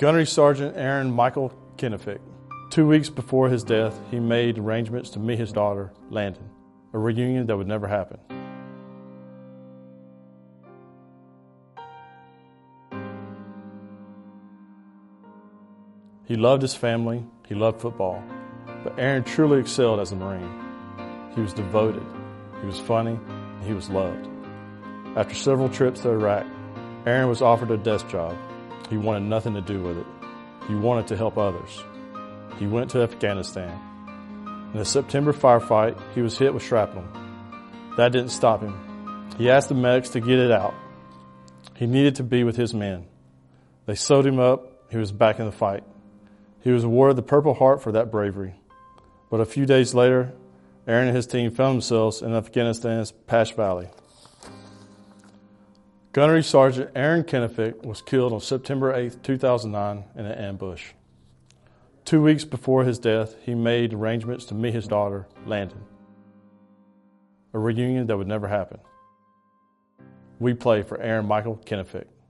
Gunnery Sergeant Aaron Michael Kenefick. 2 weeks before his death, he made arrangements to meet his daughter, Landon, a reunion that would never happen. He loved his family, he loved football, but Aaron truly excelled as a Marine. He was devoted, he was funny, and he was loved. After several trips to Iraq, Aaron was offered a desk job. He wanted nothing to do with it. He wanted to help others. He went to Afghanistan. In a September firefight, he was hit with shrapnel. That didn't stop him. He asked the medics to get it out. He needed to be with his men. They sewed him up. He was back in the fight. He was awarded the Purple Heart for that bravery. But a few days later, Aaron and his team found themselves in Afghanistan's Pash Valley. Gunnery Sergeant Aaron Kenefick was killed on September 8, 2009 in an ambush. 2 weeks before his death, he made arrangements to meet his daughter, Landon, a reunion that would never happen. We play for Aaron Michael Kenefick.